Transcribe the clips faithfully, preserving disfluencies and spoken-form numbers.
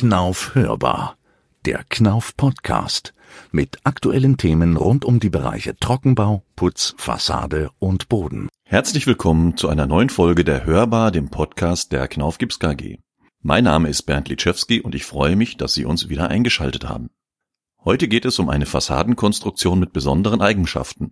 Knauf hörbar, der Knauf Podcast mit aktuellen Themen rund um die Bereiche Trockenbau, Putz, Fassade und Boden. Herzlich willkommen zu einer neuen Folge der Hörbar, dem Podcast der Knauf Gips K G. Mein Name ist Bernd Litschewski und ich freue mich, dass Sie uns wieder eingeschaltet haben. Heute geht es um eine Fassadenkonstruktion mit besonderen Eigenschaften.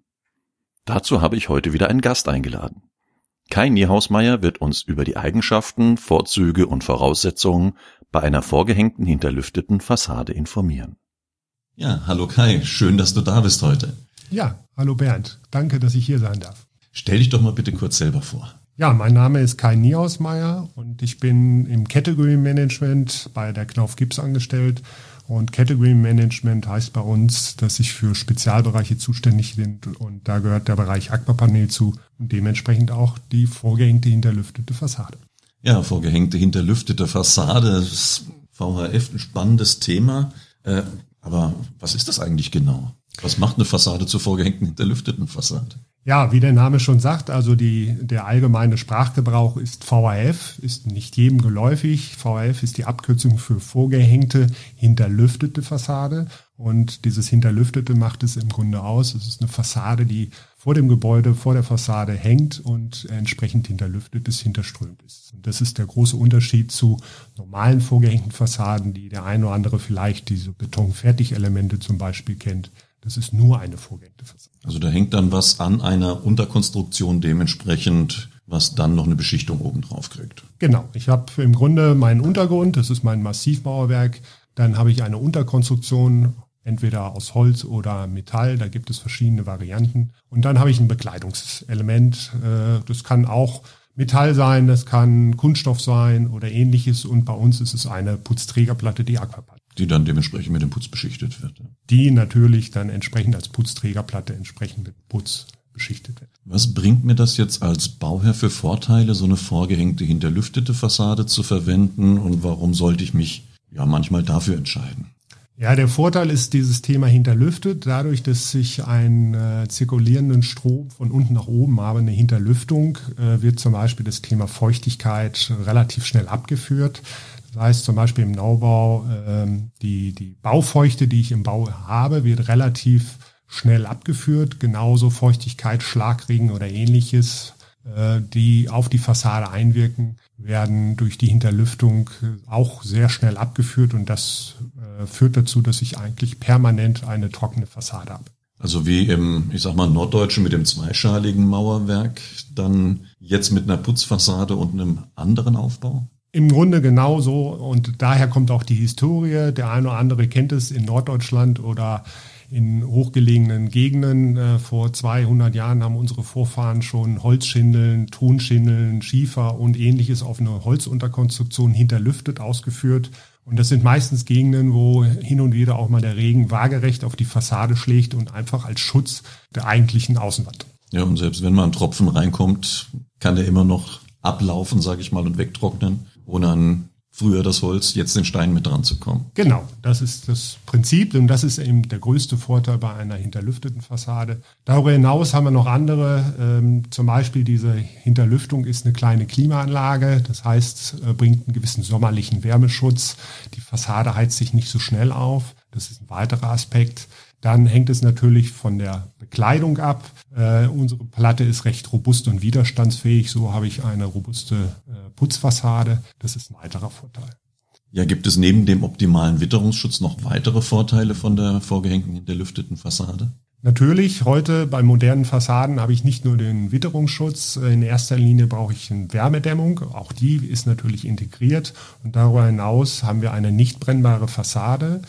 Dazu habe ich heute wieder einen Gast eingeladen. Kai Niehausmeier wird uns über die Eigenschaften, Vorzüge und Voraussetzungen bei einer vorgehängten, hinterlüfteten Fassade informieren. Ja, hallo Kai, schön, dass du da bist heute. Ja, hallo Bernd, danke, dass ich hier sein darf. Stell dich doch mal bitte kurz selber vor. Ja, mein Name ist Kai Niehausmeier und ich bin im Category Management bei der Knauf Gips angestellt. Und Category Management heißt bei uns, dass ich für Spezialbereiche zuständig bin und da gehört der Bereich Aquapanel zu und dementsprechend auch die vorgehängte hinterlüftete Fassade. Ja, vorgehängte hinterlüftete Fassade, das ist V H F ein spannendes Thema. Äh, aber was ist das eigentlich genau? Was macht eine Fassade zur vorgehängten hinterlüfteten Fassade? Ja, wie der Name schon sagt, also die, der allgemeine Sprachgebrauch ist V H F, ist nicht jedem geläufig. V H F ist die Abkürzung für vorgehängte, hinterlüftete Fassade. Und dieses Hinterlüftete macht es im Grunde aus. Es ist eine Fassade, die vor dem Gebäude, vor der Fassade hängt und entsprechend hinterlüftet ist, hinterströmt ist. Und das ist der große Unterschied zu normalen vorgehängten Fassaden, die der eine oder andere vielleicht diese Betonfertigelemente zum Beispiel kennt. Das ist nur eine vorgehängte Fassade. Also da hängt dann was an einer Unterkonstruktion dementsprechend, was dann noch eine Beschichtung oben drauf kriegt. Genau. Ich habe im Grunde meinen Untergrund, das ist mein Massivmauerwerk. Dann habe ich eine Unterkonstruktion, entweder aus Holz oder Metall. Da gibt es verschiedene Varianten. Und dann habe ich ein Bekleidungselement. Das kann auch Metall sein, das kann Kunststoff sein oder ähnliches. Und bei uns ist es eine Putzträgerplatte, die Aquapanel. Die dann dementsprechend mit dem Putz beschichtet wird. Die natürlich dann entsprechend als Putzträgerplatte entsprechend mit Putz beschichtet wird. Was bringt mir das jetzt als Bauherr für Vorteile, so eine vorgehängte, hinterlüftete Fassade zu verwenden? Und warum sollte ich mich ja manchmal dafür entscheiden? Ja, der Vorteil ist dieses Thema hinterlüftet. Dadurch, dass ich einen äh, zirkulierenden Strom von unten nach oben habe, eine Hinterlüftung, äh, wird zum Beispiel das Thema Feuchtigkeit relativ schnell abgeführt. Das heißt zum Beispiel im Neubau, ähm, die, die Baufeuchte, die ich im Bau habe, wird relativ schnell abgeführt. Genauso Feuchtigkeit, Schlagregen oder ähnliches, äh, die auf die Fassade einwirken, werden durch die Hinterlüftung auch sehr schnell abgeführt. Und das äh, führt dazu, dass ich eigentlich permanent eine trockene Fassade habe. Also wie im, ich sag mal, Norddeutschen mit dem zweischaligen Mauerwerk, dann jetzt mit einer Putzfassade und einem anderen Aufbau? Im Grunde genauso und daher kommt auch die Historie. Der eine oder andere kennt es in Norddeutschland oder in hochgelegenen Gegenden. Äh, vor zweihundert Jahren haben unsere Vorfahren schon Holzschindeln, Tonschindeln, Schiefer und ähnliches auf eine Holzunterkonstruktion hinterlüftet ausgeführt. Und das sind meistens Gegenden, wo hin und wieder auch mal der Regen waagerecht auf die Fassade schlägt und einfach als Schutz der eigentlichen Außenwand. Ja, und selbst wenn mal ein Tropfen reinkommt, kann der immer noch ablaufen, sage ich mal, und wegtrocknen, ohne an früher das Holz, jetzt den Stein mit dran zu kommen. Genau, das ist das Prinzip und das ist eben der größte Vorteil bei einer hinterlüfteten Fassade. Darüber hinaus haben wir noch andere, ähm, zum Beispiel diese Hinterlüftung ist eine kleine Klimaanlage, das heißt, äh, bringt einen gewissen sommerlichen Wärmeschutz. Die Fassade heizt sich nicht so schnell auf, das ist ein weiterer Aspekt. Dann hängt es natürlich von der Bekleidung ab. Äh, unsere Platte ist recht robust und widerstandsfähig. So habe ich eine robuste äh, Putzfassade. Das ist ein weiterer Vorteil. Ja, gibt es neben dem optimalen Witterungsschutz noch weitere Vorteile von der vorgehängten hinterlüfteten Fassade? Natürlich, heute bei modernen Fassaden habe ich nicht nur den Witterungsschutz. In erster Linie brauche ich eine Wärmedämmung. Auch die ist natürlich integriert. Und darüber hinaus haben wir eine nicht brennbare Fassade.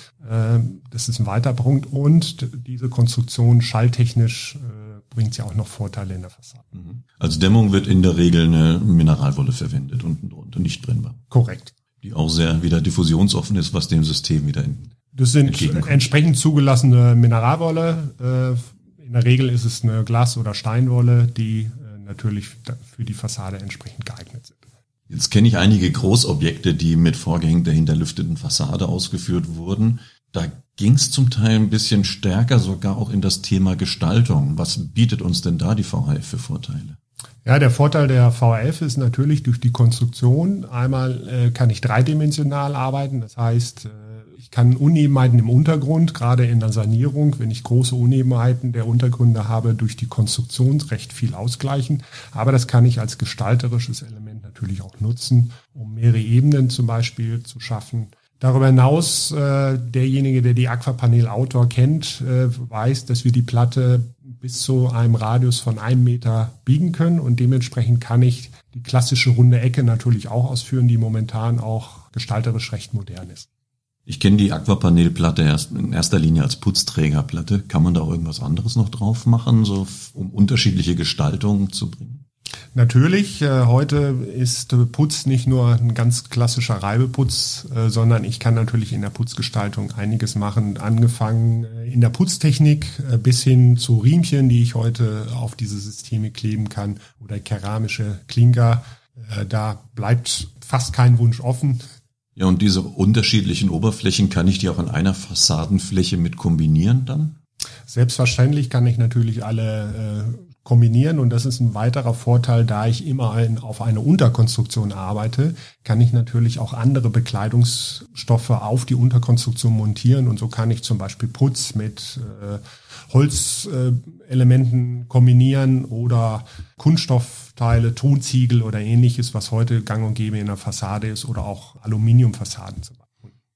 Das ist ein weiterer Punkt. Und diese Konstruktion schalltechnisch bringt ja auch noch Vorteile in der Fassade. Als Dämmung wird in der Regel eine Mineralwolle verwendet, unten drunter, nicht brennbar. Korrekt. Die auch sehr wieder diffusionsoffen ist, was dem System wieder in Das sind entsprechend zugelassene Mineralwolle. In der Regel ist es eine Glas- oder Steinwolle, die natürlich für die Fassade entsprechend geeignet sind. Jetzt kenne ich einige Großobjekte, die mit vorgehängter hinterlüfteten Fassade ausgeführt wurden. Da ging es zum Teil ein bisschen stärker sogar auch in das Thema Gestaltung. Was bietet uns denn da die V H F für Vorteile? Ja, der Vorteil der V H F ist natürlich durch die Konstruktion. Einmal äh, kann ich dreidimensional arbeiten, das heißt, äh, ich kann Unebenheiten im Untergrund, gerade in der Sanierung, wenn ich große Unebenheiten der Untergründe habe, durch die Konstruktion recht viel ausgleichen. Aber das kann ich als gestalterisches Element natürlich auch nutzen, um mehrere Ebenen zum Beispiel zu schaffen. Darüber hinaus, äh, derjenige, der die Aquapanel Outdoor kennt, äh, weiß, dass wir die Platte bis zu einem Radius von einem Meter biegen können und dementsprechend kann ich die klassische runde Ecke natürlich auch ausführen, die momentan auch gestalterisch recht modern ist. Ich kenne die Aquapanel-Platte erst in erster Linie als Putzträgerplatte. Kann man da auch irgendwas anderes noch drauf machen, so um unterschiedliche Gestaltungen zu bringen? Natürlich, äh, heute ist äh, Putz nicht nur ein ganz klassischer Reibeputz, äh, sondern ich kann natürlich in der Putzgestaltung einiges machen, angefangen äh, in der Putztechnik äh, bis hin zu Riemchen, die ich heute auf diese Systeme kleben kann oder keramische Klinker. Äh, da bleibt fast kein Wunsch offen. Ja, und diese unterschiedlichen Oberflächen, kann ich die auch in einer Fassadenfläche mit kombinieren dann? Selbstverständlich kann ich natürlich alle äh, kombinieren und das ist ein weiterer Vorteil, da ich immer ein, auf eine Unterkonstruktion arbeite, kann ich natürlich auch andere Bekleidungsstoffe auf die Unterkonstruktion montieren und so kann ich zum Beispiel Putz mit äh, Holzelementen äh, kombinieren oder Kunststoffteile, Tonziegel oder ähnliches, was heute gang und gäbe in der Fassade ist oder auch Aluminiumfassaden zum Beispiel.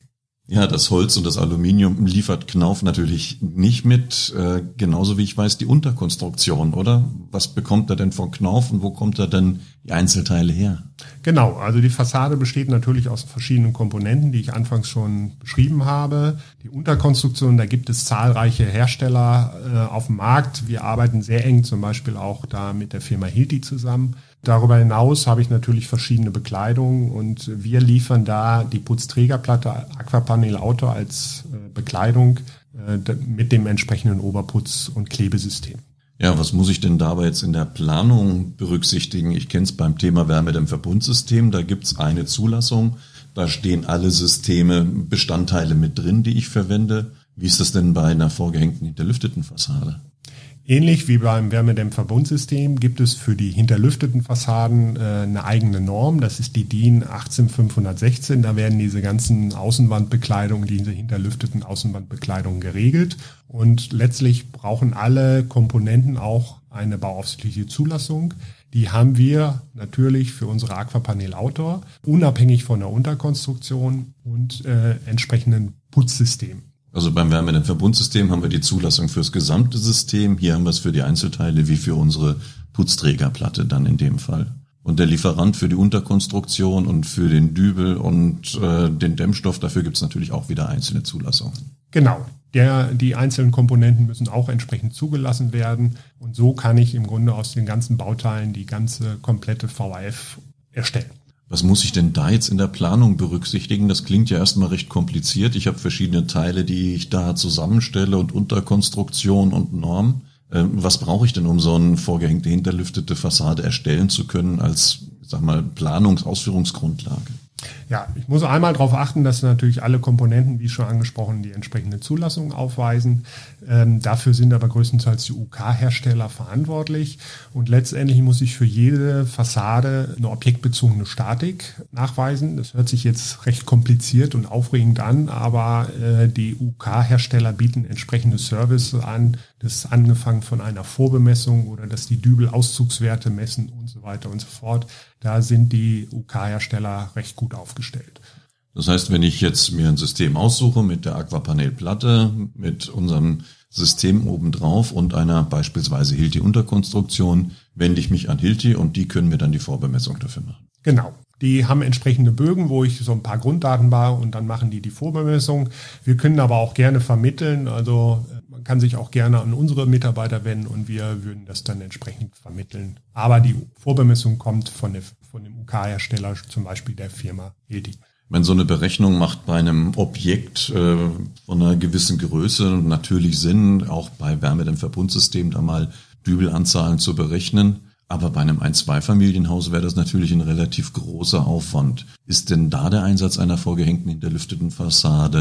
Ja, das Holz und das Aluminium liefert Knauf natürlich nicht mit, äh, genauso wie ich weiß, die Unterkonstruktion, oder? Was bekommt er denn von Knauf und wo kommt er denn die Einzelteile her? Genau, also die Fassade besteht natürlich aus verschiedenen Komponenten, die ich anfangs schon beschrieben habe. Die Unterkonstruktion, da gibt es zahlreiche Hersteller äh, auf dem Markt. Wir arbeiten sehr eng zum Beispiel auch da mit der Firma Hilti zusammen. Darüber hinaus habe ich natürlich verschiedene Bekleidungen und wir liefern da die Putzträgerplatte Aquapanel Outdoor als äh, Bekleidung äh, mit dem entsprechenden Oberputz- und Klebesystem. Ja, was muss ich denn dabei jetzt in der Planung berücksichtigen? Ich kenne es beim Thema Wärmedämmverbundsystem, da gibt's eine Zulassung, da stehen alle Systeme, Bestandteile mit drin, die ich verwende. Wie ist das denn bei einer vorgehängten hinterlüfteten Fassade? Ähnlich wie beim Wärmedämmverbundsystem gibt es für die hinterlüfteten Fassaden äh, eine eigene Norm. Das ist die D I N achtzehn fünfhundertsechzehn. Da werden diese ganzen Außenwandbekleidungen, diese hinterlüfteten Außenwandbekleidungen geregelt. Und letztlich brauchen alle Komponenten auch eine bauaufsichtliche Zulassung. Die haben wir natürlich für unsere Aquapanel Outdoor, unabhängig von der Unterkonstruktion und äh, entsprechenden Putzsystemen. Also beim Wärmedämmverbundsystem haben wir die Zulassung fürs gesamte System. Hier haben wir es für die Einzelteile wie für unsere Putzträgerplatte dann in dem Fall. Und der Lieferant für die Unterkonstruktion und für den Dübel und äh, den Dämmstoff, dafür gibt es natürlich auch wieder einzelne Zulassungen. Genau. Der, die einzelnen Komponenten müssen auch entsprechend zugelassen werden. Und so kann ich im Grunde aus den ganzen Bauteilen die ganze komplette V H F erstellen. Was muss ich denn da jetzt in der Planung berücksichtigen? Das klingt ja erstmal recht kompliziert. Ich habe verschiedene Teile, die ich da zusammenstelle und Unterkonstruktion und Norm. Was brauche ich denn, um so eine vorgehängte hinterlüftete Fassade erstellen zu können als, sag mal, Planungs-Ausführungsgrundlage? Ja, ich muss einmal darauf achten, dass natürlich alle Komponenten, wie schon angesprochen, die entsprechende Zulassung aufweisen. Ähm, dafür sind aber größtenteils die U K-Hersteller verantwortlich. Und letztendlich muss ich für jede Fassade eine objektbezogene Statik nachweisen. Das hört sich jetzt recht kompliziert und aufregend an, aber äh, die U K-Hersteller bieten entsprechende Services an. Das ist angefangen von einer Vorbemessung oder dass die Dübel-Auszugswerte messen und so weiter und so fort. Da sind die U K-Hersteller recht gut aufgestellt. Das heißt, wenn ich jetzt mir ein System aussuche mit der Aquapanel-Platte, mit unserem System obendrauf und einer beispielsweise Hilti-Unterkonstruktion, wende ich mich an Hilti und die können mir dann die Vorbemessung dafür machen. Genau. Die haben entsprechende Bögen, wo ich so ein paar Grunddaten baue und dann machen die die Vorbemessung. Wir können aber auch gerne vermitteln, also man kann sich auch gerne an unsere Mitarbeiter wenden und wir würden das dann entsprechend vermitteln. Aber die Vorbemessung kommt von, der, von dem U K-Hersteller, zum Beispiel der Firma Hilti. Wenn so eine Berechnung macht bei einem Objekt äh, von einer gewissen Größe natürlich Sinn, auch bei Wärmedämmverbundsystemen da mal Dübelanzahlen zu berechnen. Aber bei einem Ein-Zwei-Familienhaus wäre das natürlich ein relativ großer Aufwand. Ist denn da der Einsatz einer vorgehängten hinterlüfteten Fassade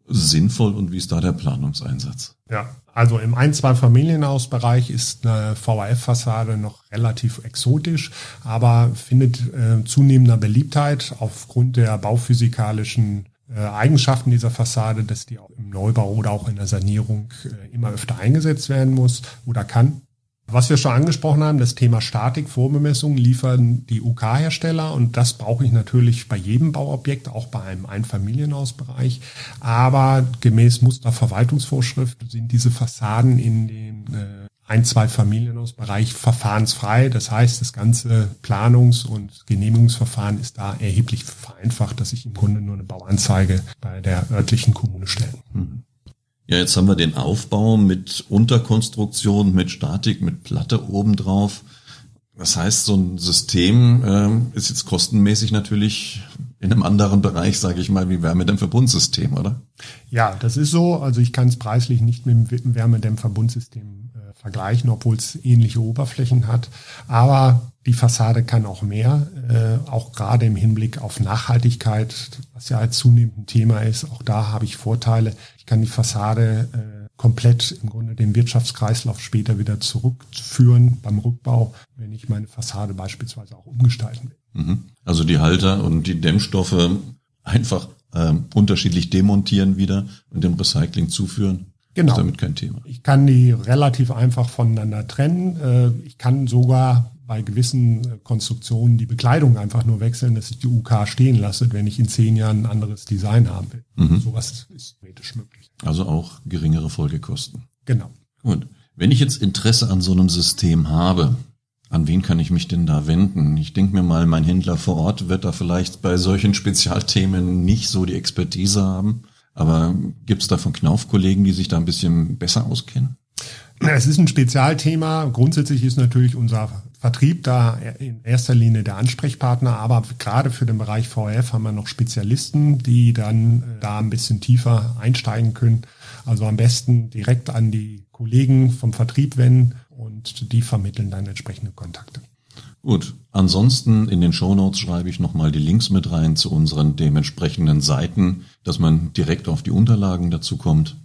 sinnvoll und wie ist da der Planungseinsatz? Ja, also im Ein-Zwei-Familienhausbereich ist eine V H F-Fassade noch relativ exotisch, aber findet äh, zunehmender Beliebtheit aufgrund der bauphysikalischen äh, Eigenschaften dieser Fassade, dass die auch im Neubau oder auch in der Sanierung äh, immer öfter eingesetzt werden muss oder kann. Was wir schon angesprochen haben, das Thema Statik, Vorbemessung liefern die U K-Hersteller und das brauche ich natürlich bei jedem Bauobjekt, auch bei einem Einfamilienhausbereich. Aber gemäß Musterverwaltungsvorschrift sind diese Fassaden in den äh, Ein-Zwei-Familienhausbereich verfahrensfrei. Das heißt, das ganze Planungs- und Genehmigungsverfahren ist da erheblich vereinfacht, dass ich im Grunde nur eine Bauanzeige bei der örtlichen Kommune stelle. Mhm. Ja, jetzt haben wir den Aufbau mit Unterkonstruktion, mit Statik, mit Platte obendrauf. Das heißt, so ein System äh, ist jetzt kostenmäßig natürlich in einem anderen Bereich, sage ich mal, wie Wärmedämmverbundsystem, oder? Ja, das ist so. Also ich kann es preislich nicht mit dem Wärmedämmverbundsystem äh, vergleichen, obwohl es ähnliche Oberflächen hat. Aber die Fassade kann auch mehr, äh, auch gerade im Hinblick auf Nachhaltigkeit, was ja als zunehmend ein Thema ist. Auch da habe ich Vorteile. Ich kann die Fassade äh, komplett im Grunde den Wirtschaftskreislauf später wieder zurückführen beim Rückbau, wenn ich meine Fassade beispielsweise auch umgestalten will. Also die Halter und die Dämmstoffe einfach äh, unterschiedlich demontieren wieder und dem Recycling zuführen. Genau. Ist damit kein Thema. Ich kann die relativ einfach voneinander trennen. Äh, ich kann sogar bei gewissen Konstruktionen die Bekleidung einfach nur wechseln, dass ich die U K stehen lasse, wenn ich in zehn Jahren ein anderes Design haben will. Mhm. Sowas ist theoretisch möglich. Also auch geringere Folgekosten. Genau. Gut. Wenn ich jetzt Interesse an so einem System habe, an wen kann ich mich denn da wenden? Ich denke mir mal, mein Händler vor Ort wird da vielleicht bei solchen Spezialthemen nicht so die Expertise haben. Aber gibt es da von Knauf-Kollegen, die sich da ein bisschen besser auskennen? Es ist ein Spezialthema. Grundsätzlich ist natürlich unser Vertrieb da in erster Linie der Ansprechpartner, aber gerade für den Bereich V H F haben wir noch Spezialisten, die dann da ein bisschen tiefer einsteigen können. Also am besten direkt an die Kollegen vom Vertrieb wenden und die vermitteln dann entsprechende Kontakte. Gut, ansonsten in den Shownotes schreibe ich nochmal die Links mit rein zu unseren dementsprechenden Seiten, dass man direkt auf die Unterlagen dazu kommt.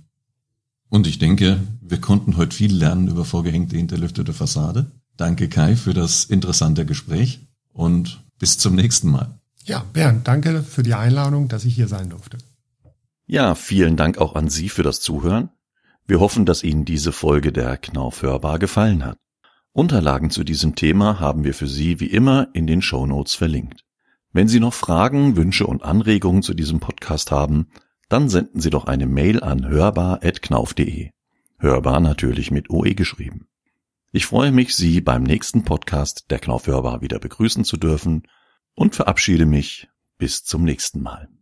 Und ich denke, wir konnten heute viel lernen über vorgehängte hinterlüftete Fassade. Danke Kai für das interessante Gespräch und bis zum nächsten Mal. Ja, Bernd, danke für die Einladung, dass ich hier sein durfte. Ja, vielen Dank auch an Sie für das Zuhören. Wir hoffen, dass Ihnen diese Folge der Knauf hörbar gefallen hat. Unterlagen zu diesem Thema haben wir für Sie wie immer in den Shownotes verlinkt. Wenn Sie noch Fragen, Wünsche und Anregungen zu diesem Podcast haben, dann senden Sie doch eine Mail an hörbar at knauf punkt de. Hörbar natürlich mit O E geschrieben. Ich freue mich, Sie beim nächsten Podcast der Knauf hörbar wieder begrüßen zu dürfen und verabschiede mich bis zum nächsten Mal.